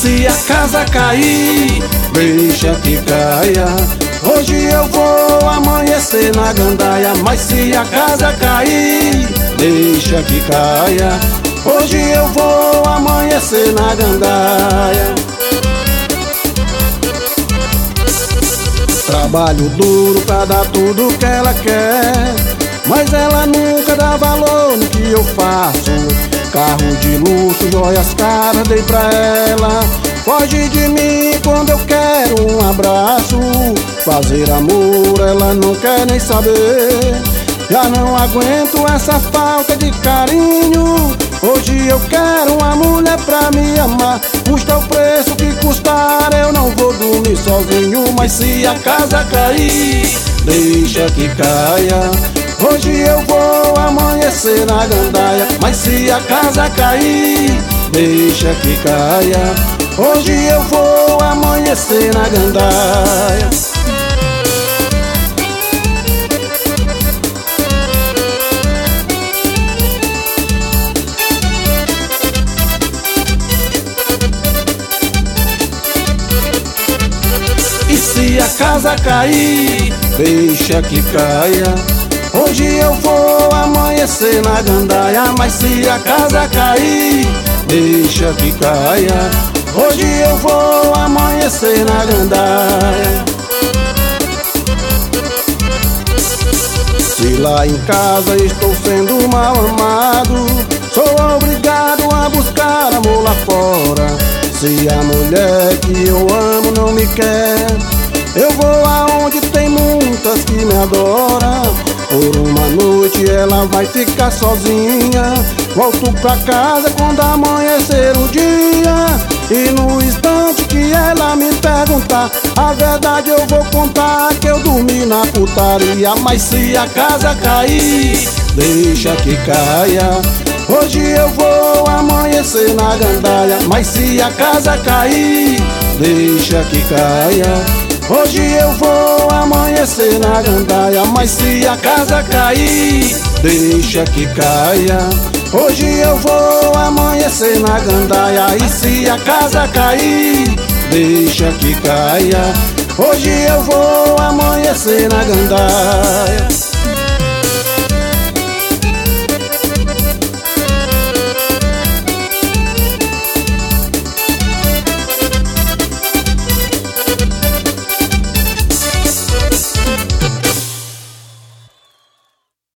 se a casa cair, deixa que caia. Hoje eu vou amanhecer na gandaia, mas se a casa cair, deixa que caia. Hoje eu vou amanhecer na gandaia. Trabalho duro pra dar tudo que ela quer, mas ela nunca dá valor no que eu faço. Carro de luxo, joias caras dei pra ela. Foge de mim quando eu quero um abraço. Fazer amor ela não quer nem saber. Já não aguento essa falta de carinho. Hoje eu quero uma mulher pra me amar. Custa o preço que custar, eu não vou dormir sozinho. Mas se a casa cair, deixa que caia. Hoje eu vou amanhecer na gandaia, mas se a casa cair, deixa que caia. Hoje eu vou amanhecer na gandaia. E se a casa cair, deixa que caia. Hoje eu vou amanhecer na gandaia, mas se a casa cair, deixa que caia. Hoje eu vou amanhecer na gandaia. Se lá em casa estou sendo mal amado, sou obrigado a buscar amor lá fora. Se a mulher que eu amo não me quer, eu vou aonde tem muitas que me adoram. Por uma noite ela vai ficar sozinha. Volto pra casa quando amanhecer o dia. E no instante que ela me perguntar, a verdade eu vou contar que eu dormi na putaria. Mas se a casa cair, deixa que caia. Hoje eu vou amanhecer na gandaia, mas se a casa cair, deixa que caia. Hoje eu vou amanhecer na gandaia, mas se a casa cair, deixa que caia. Hoje eu vou amanhecer na gandaia, e se a casa cair, deixa que caia. Hoje eu vou amanhecer na gandaia.